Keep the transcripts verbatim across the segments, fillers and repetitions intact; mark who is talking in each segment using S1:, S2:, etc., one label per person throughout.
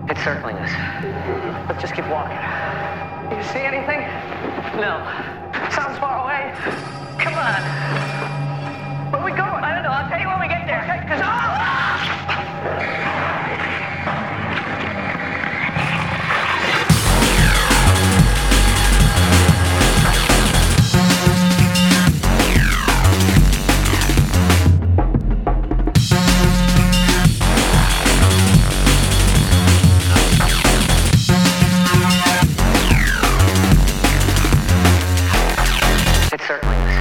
S1: It certainly is. Let's just keep walking. You see anything? No. Sounds far away. Come on. Where are we going? I don't know. I'll tell you when we get there. Okay? Because it certainly is.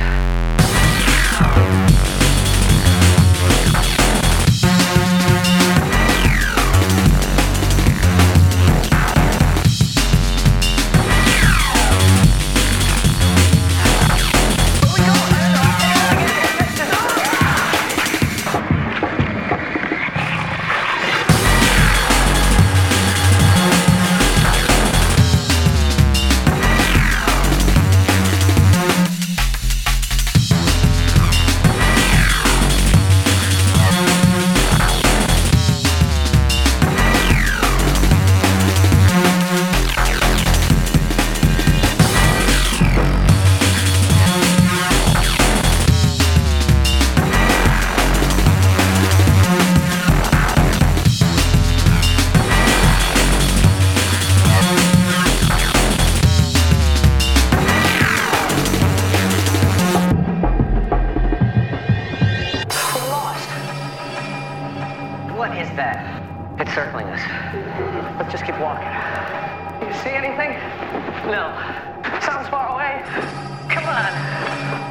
S1: What is that? It certainly is. Let's just keep walking. You see anything? No. Sounds far away. Come on.